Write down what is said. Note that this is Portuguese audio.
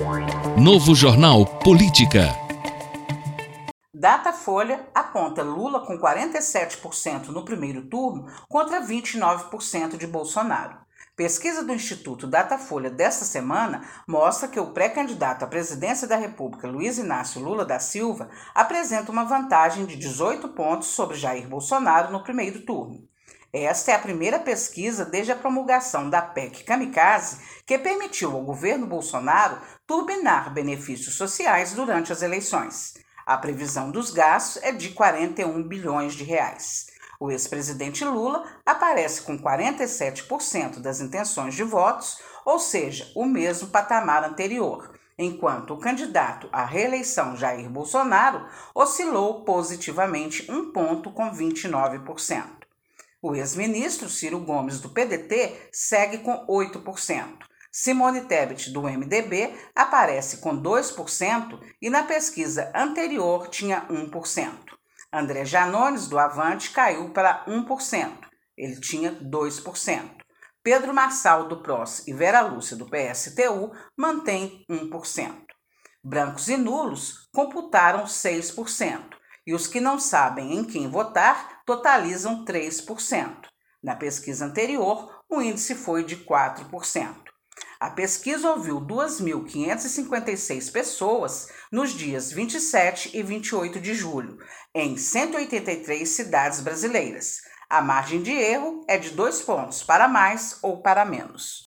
Novo Jornal Política. Datafolha aponta Lula com 47% no primeiro turno contra 29% de Bolsonaro. Pesquisa do Instituto Datafolha desta semana mostra que o pré-candidato à presidência da República, Luiz Inácio Lula da Silva, apresenta uma vantagem de 18 pontos sobre Jair Bolsonaro no primeiro turno. Esta é a primeira pesquisa desde a promulgação da PEC Kamikaze, que permitiu ao governo Bolsonaro turbinar benefícios sociais durante as eleições. A previsão dos gastos é de 41 bilhões de reais. O ex-presidente Lula aparece com 47% das intenções de votos, ou seja, o mesmo patamar anterior, enquanto o candidato à reeleição Jair Bolsonaro oscilou positivamente um ponto com 29%. O ex-ministro Ciro Gomes, do PDT, segue com 8%. Simone Tebet, do MDB, aparece com 2% e na pesquisa anterior tinha 1%. André Janones, do Avante, caiu para 1%. Ele tinha 2%. Pedro Marçal, do PROS, e Vera Lúcia, do PSTU, mantém 1%. Brancos e nulos computaram 6%. E os que não sabem em quem votar totalizam 3%. Na pesquisa anterior, o índice foi de 4%. A pesquisa ouviu 2.556 pessoas nos dias 27 e 28 de julho, em 183 cidades brasileiras. A margem de erro é de 2 pontos para mais ou para menos.